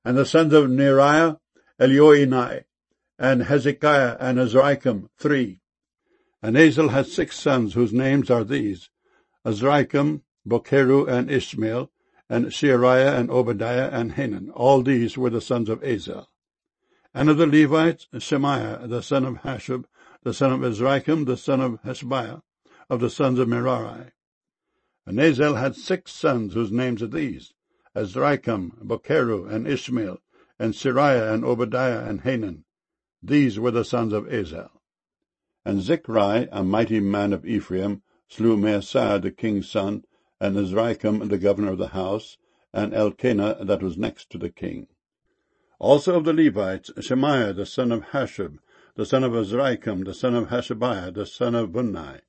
And the sons of Neriah, Elioenai, and Hezekiah and Azrikam, 3. And Azel had 6 sons, whose names are these: Azrikam, Bokeru, and Ishmael, and Sheariah, and Obadiah, and Hanan. All these were the sons of Azel. And of the Levites, Shemaiah, the son of Hashub, the son of Azrikam, the son of Hashabiah, of the sons of Merari. And Azel had 6 sons, whose names are these: Azrikam, Bokeru, and Ishmael, and Sheariah, and Obadiah, and Hanan. These were the sons of Azel. And Zichri, a mighty man of Ephraim, slew Maaseiah the king's son, and Azrikam the governor of the house, and Elkanah that was next to the king. Also of the Levites, Shemaiah the son of Hashub, the son of Azrikam, the son of Hashabiah, the son of Bunni,